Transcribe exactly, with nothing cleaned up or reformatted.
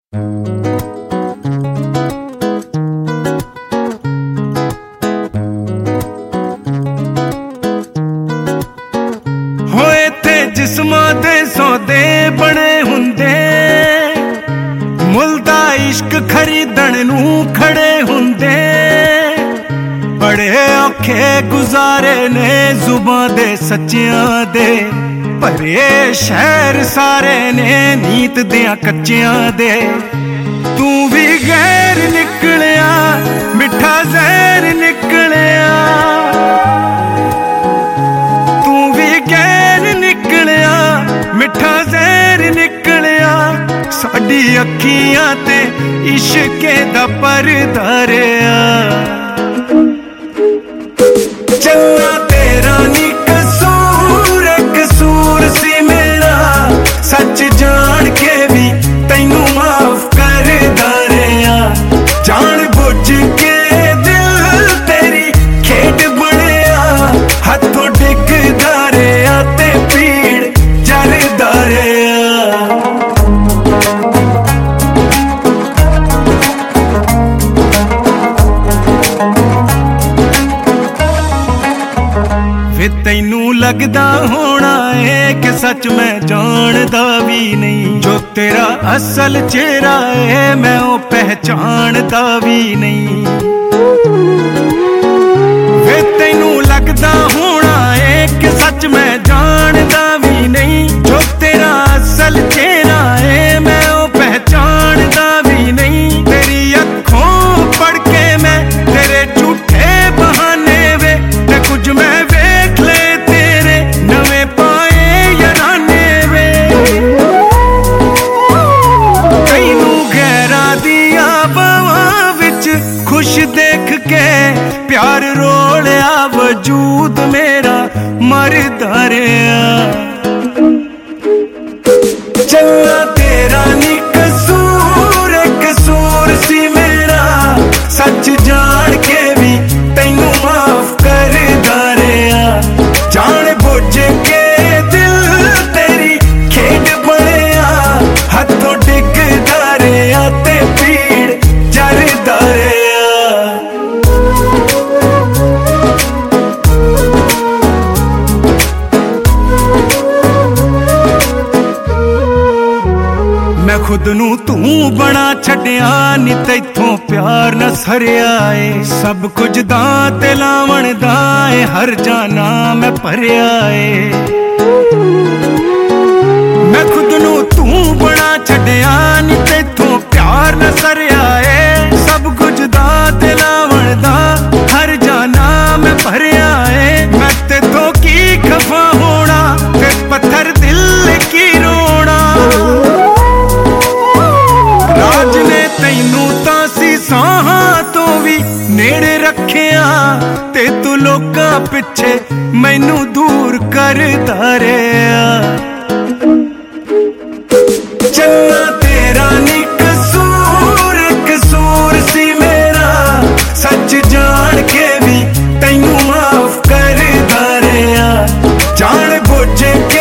ਹੋਏ ਤੇ ਜਿਸਮਾਂ ਦੇ ਸੌਦੇ ਬਣੇ ਹੁੰਦੇ, ਮੁੱਲ ਦਾ ਇਸ਼ਕ ਖਰੀਦਣ ਨੂੰ ਖੜੇ ਹੁੰਦੇ। ਬੜੇ ਔਖੇ ਗੁਜ਼ਾਰੇ ਨੇ ਜ਼ੁਬਾਂ ਦੇ ਸੱਚਿਆਂ ਦੇ, ਭਰੇ ਸ਼ਹਿਰ ਸਾਰੇ ਨੇ ਨੀਤ ਦਿਆਂ ਕੱਚਿਆਂ ਦੇ। ਤੂੰ ਵੀ ਗੈਰ ਨਿਕਲਿਆ, ਮਿੱਠਾ ਜ਼ਹਿਰ ਨਿਕਲਿਆ। ਤੂੰ ਵੀ ਗੈਰ ਨਿਕਲਿਆ, ਮਿੱਠਾ ਜ਼ਹਿਰ ਨਿਕਲਿਆ। ਸਾਡੀ ਅੱਖੀਆਂ ਤੇ ਇਸ਼ਕੇ ਦਾ ਪਰਦਾ ਰਿਹਾ। ਚੰਗਾ ਤੇਰਾ ਨੀ ਕਸੂਰ, ਕਸੂਰ ਸੀ ਮੇਰਾ। ਸੱਚ ਜਾਣ ਕੇ ਵੀ ਤੈਨੂੰ ਮਾਫ ਕਰਦਾ ਰਿਹਾ। ਜਾਣ ਬੁੱਝ ਕੇ ਦਿਲ ਤੇਰੀ ਖੇਡ ਬਣਿਆ। ਹੱਥੋਂ ਡਿੱਗਦਾ ਰਿਹਾ ਤੇ ਪੀੜ ਜਰਦਾ ਰਿਹਾ। ਵੇ ਤੈਨੂੰ ਲੱਗਦਾ ਹੋਣਾ ਏ ਕਿ ਸੱਚ ਮੈਂ ਜਾਣਦਾ ਵੀ ਨਹੀਂ। ਜੋ ਤੇਰਾ ਅਸਲ ਚਿਹਰਾ ਏ ਮੈਂ ਉਹ ਪਹਿਚਾਣਦਾ ਵੀ ਨਹੀਂ। ਵੇ ਤੈਨੂੰ ਲੱਗਦਾ ਹੋਣਾ ਏ ਕਿ ਸੱਚ ਮੈਂ ਜਾਣਦਾ ਵੀ ਨਹੀਂ। ਜੋ ਤੇਰਾ ਅਸਲ ਚਿਹਰਾ ਏ ਮੈਂ ਉਹ ਪਹਿਚਾਣਦਾ ਵੀ ਨਹੀਂ। ਤੇਰੀ ਅੱਖੋਂ ਪੜ ਕੇ ਮੈਂ ਤੇਰੇ ਝੂਠੇ ਬਹਾਨੇ ਵੇ ਤੇ ਕੁਝ ਮੈਂ ਖੁਸ਼ ਦੇਖ ਕੇ ਪਿਆਰ ਰੋਲਿਆ। ਵਜੂਦ ਮੇਰਾ ਮਰਦਾ ਰਿਹਾ। ਚੰਗਾ ਤੇਰਾ ਨੀ ਕਸੂਰ, ਕਸੂਰ ਸੀ ਮੇਰਾ। ਸੱਚ ਜਾਣ ਕੇ ਵੀ ਤੈਨੂੰ ਮਾਫ ਕਰਦਾ ਰਿਹਾ। ਜਾਣ ਬੁੱਝ ਕੇ ਦਿਲ ਤੇਰੀ ਖੇਡ ਬਣਿਆ। ਹੱਥੋਂ ਡਿੱਗਦਾ ਰਿਹਾ ਤੇ ਪੀੜ ਜਰਦਾ ਰਿਹਾ। ਮੈਂ ਖੁਦ ਨੂੰ ਤੂੰ ਬਣਾ ਛੱਡਿਆ ਨੀ, ਤੈਥੋਂ ਪਿਆਰ ਨਾ ਸਰਿਆ ਏ। ਸਭ ਕੁਝ ਦਾ ਤੇ ਲਾਵਣ ਦਾ ਏ, ਹਰ ਜਾਨਾ ਮੈਂ ਭਰਿਆ ਏ। ਮੈਂ ਖੁਦ ਨੂੰ ਤੂੰ ਬਣਾ ਛੱਡਿਆ ਨੀ, ਤੈਥੋਂ ਪਿਆਰ ਨਾ ਸਰਿਆ ਏ। ਸਭ ਕੁਝ ਦਾ ਤੇ ਲਾਵਣ ਦਾ ਹਰ ਜਾਨਾ ਮੈਂ ਭਰਿਆ ਏ। ਮੈਂ ਤੇਥੋਂ ਕੀ ਖਫਾ ਹੋਣਾ ਤੇ ਪੱਥਰ ਦਿਲ ਕੀ ਰੋਣਾ। ਰਾਜ ਨੇ ਤੈਨੂੰ ਤਾਂ ਸੀ ਸਾਹਾਂ ਤੋਂ ਵੀ ਨੇੜੇ ਰੱਖਿਆ ਤੇ ਤੂੰ ਲੋਕਾਂ ਪਿੱਛੇ ਮੈਨੂੰ ਦੂਰ ਕਰਦਾ ਰਿਹਾ। ਚੰਗਾ ਤੇਰਾ ਨੀ ਕਸੂਰ, ਕਸੂਰ ਸੀ ਮੇਰਾ। ਸੱਚ ਜਾਣ ਕੇ ਵੀ ਤੈਨੂੰ ਮਾਫ ਕਰਦਾ ਰਿਹਾ। ਜਾਣ ਬੁੱਝ ਕੇ